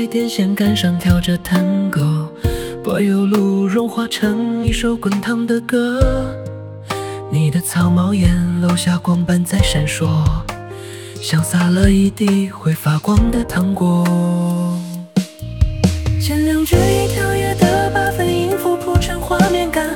在电线杆上跳着探戈，柏油路融化成一首滚烫的歌。你的草帽檐楼下光斑在闪烁，像撒了一地会发光的糖果。前两句一条夜的8分音符谱成画面感，